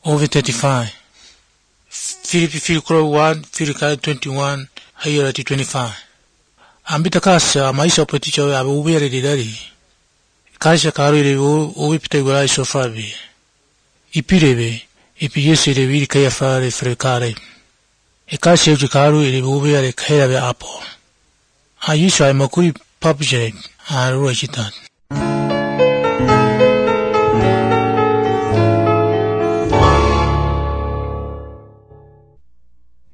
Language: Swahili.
over 35. Filipi 1, Filipi 21, higher at 25. Ambita kasa maisha opeticha we abe ubere didari. Kaisha karu ile uwe pita igulai sofabi. Ipirebe, ipiyese ile wili kaya fare frekare. Kaisha uji karu ile ubere kaira be apo. Ayisha makuri papjere, aruwa chitat.